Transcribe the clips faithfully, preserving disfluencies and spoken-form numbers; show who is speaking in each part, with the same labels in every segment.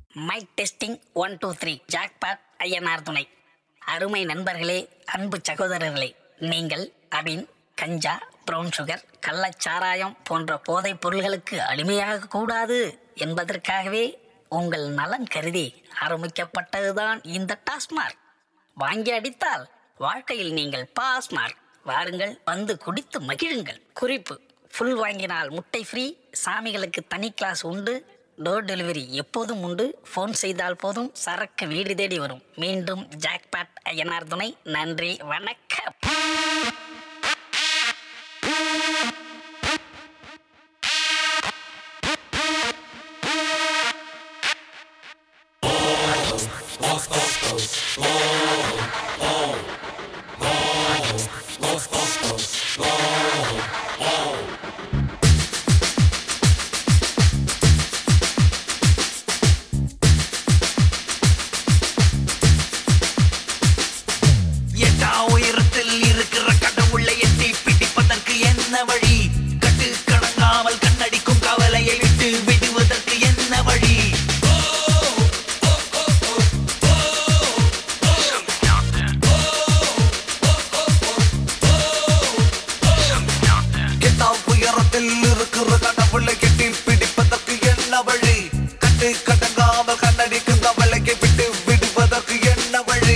Speaker 1: Mic testing one two three jackpot Ayyanar துணை. அருமை நண்பர்களே, அன்பு சகோதரர்களே, நீங்கள் அபின், கஞ்சா, ப்ரௌன் சுகர், கள்ளச்சாராயம் போன்ற போதைப் பொருள்களுக்கு அடிமையாக கூடாது என்பதற்காகவே உங்கள் நலன் கருதி ஆரம்பிக்கப்பட்டதுதான் இந்த டாஸ்மார்க். வாங்கி அடித்தால் வாழ்க்கையில் நீங்கள் பாஸ் மார்க். வாருங்கள், வந்து குடித்து மகிழுங்கள். குறிப்பு: ஃபுல் வாங்கினால் முட்டை ஃப்ரீ. சாமிகளுக்கு தனி கிளாஸ் உண்டு. டோர் டெலிவரி எப்போதும் உண்டு. ஃபோன் செய்தால் போதும், சரக்கு வீடு தேடி வரும். மீண்டும் ஜாக்பாட் ஐயனார் துணை. நன்றி, வணக்கம்.
Speaker 2: உயரத்தில் இருக்கிற கடவுளை எட்டி பிடிப்பதற்கு என்ன வழி? கட்டு கடங்காமல் கண்ணடிக்கும் கவலையை விட்டு விடுவதற்கு என்ன வழி? உயரத்தில் இருக்கிற கடவுளை எட்டி பிடிப்பதற்கு என்ன வழி? கட்டு கடங்காமல் கண்ணடிக்கும் கவலையை விட்டு விடுவதற்கு என்ன வழி?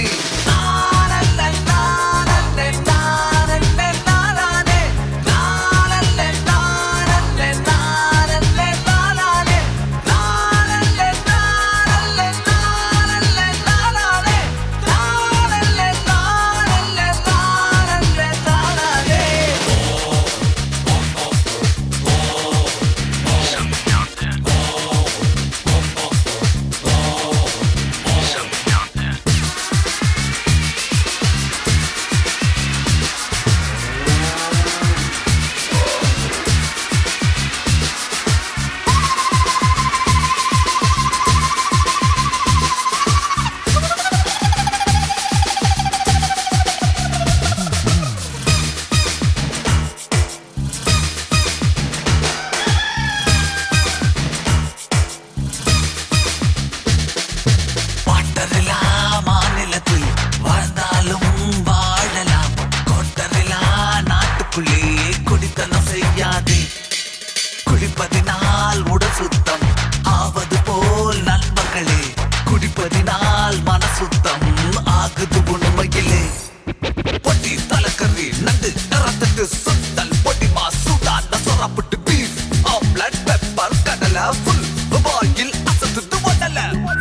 Speaker 2: குடித்தனம் செய்யாதே. குடிப்பதினால் உடல் சுத்தம் ஆவது போல் நண்பர்களே, குடிப்பதினால் மன சுத்தம் ஆகுது உண்மையிலே. பொட்டி தலைக்கறி நண்டு ரத்தத்து சுத்தல் பொடி மாசுடான சொரப்புட்டு பீஃப் ஆம்லெட் பெப்பர் கடலை ஃபுல் பாயில் அசத்துட்டு ஒடல.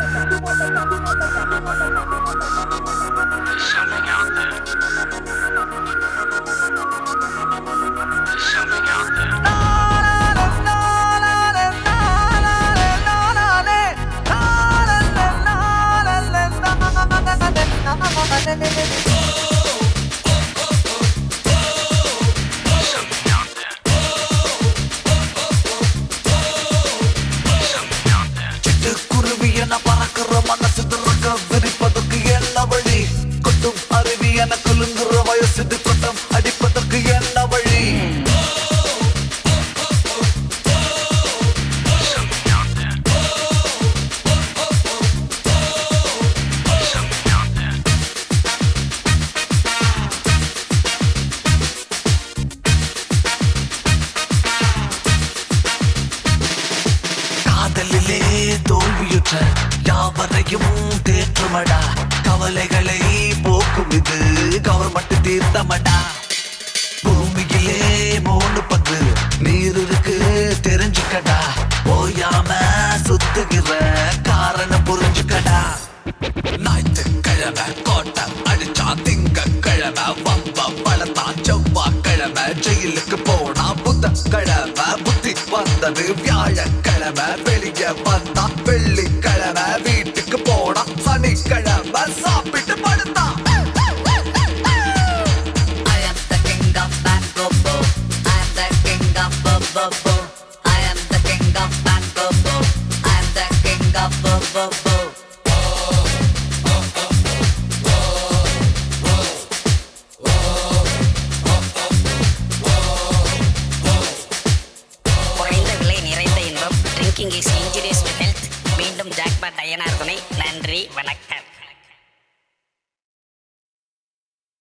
Speaker 2: சிட்டுக்குருவி என பறக்கிற மனசு திறக்க விரிப்பதற்கு என்ன வழி? கொட்டும் அருவி என குலுங்குற வயசு கொட்டம் அடிப்பதற்கு என்ன வழி? காதலிலே தோல்வியுற்ற யாவரையும் தேற்றுமடா. கவலைகளை போக்கும் இது கவர்மெண்ட் தீர்த்தமடா. பூமியிலே மூணு பங்கு நீர் இருக்கு தெரிஞ்சுக்கடா. ஓயாம சுத்துகிற காரணம் புரிஞ்சுக்கடா. ஞாயிற்றுக்கிழமை கோட்டை அடிச்சா திங்கக்கிழமை வம்ப வளர்த்தான் செவ்வாய்க்கிழமை ஜெயிலுக்கு போனா புதன்கிழமை புத்தி வந்தது வியாழக்கிழமை வெளியே வந்தா வெள்ளிக்கிழமை வீட்டுக்கு போனா சனிக்கிழமை சாப்பிட்டு படுத்தான்.
Speaker 1: குறைந்த விலை நிறைந்த இன்பம். Drinking is injurious to health. மீண்டும் ஜாக் ஜாக்பாட் ஐயனார் துணை. நன்றி, வணக்கம்.